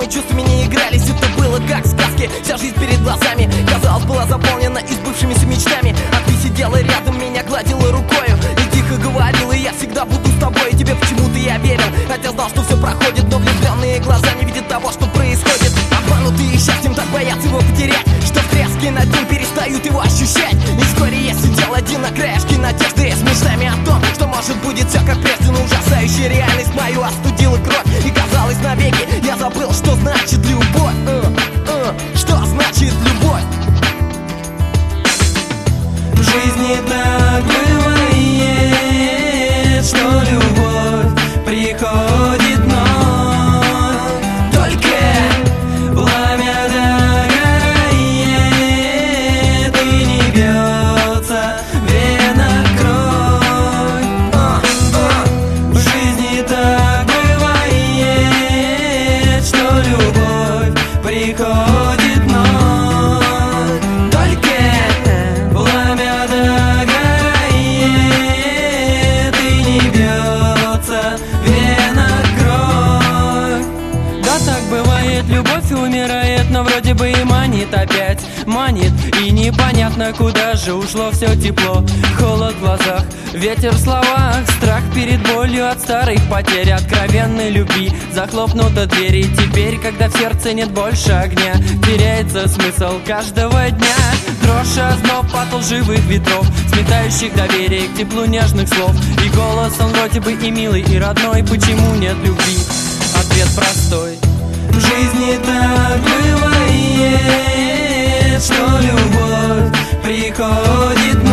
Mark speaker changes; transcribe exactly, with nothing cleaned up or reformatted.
Speaker 1: глазами, чувствами не игрались. Это было как в сказке, вся жизнь перед глазами, казалось, была заполнена избывшимися мечтами. А ты сидела рядом, меня гладила рукою и тихо говорила: я всегда буду с тобой. И тебе почему-то я верил, хотя знал, что все проходит, но влюбленные глаза не видят того, что происходит. Обманутые счастьем так боятся его потерять, что в треске над ним перестают его ощущать. И вскоре я сидел один на краешке надежды, с мечтами о том, что может будет все как прежде. Но ужасающая реальность мою остудила кровь, и казалось навеки я забыл, что значит любовь. uh, uh, Что значит любовь?
Speaker 2: В жизни так бывает, что любовь приходит вновь. Только пламя догорает и не бьется вена кровь. В жизни так бывает, что любовь приходит вновь. Только пламя догорает и не бьется вена кровь. Да, так бывает, любовь умирает, но вроде бы и манит опять. Манит, и непонятно, куда же ушло все тепло. Холод в глазах, ветер в словах, страх перед болью от старых потерь, откровенной любви. Захлопнута дверь, и теперь, когда в сердце нет больше огня, теряется смысл каждого дня. Дрожь, озноб от лживых ветров, сметающих доверие к теплу нежных слов. И голос, он вроде бы и милый, и родной. Почему нет любви? Ответ простой. В жизни так бывает, что любовь приходит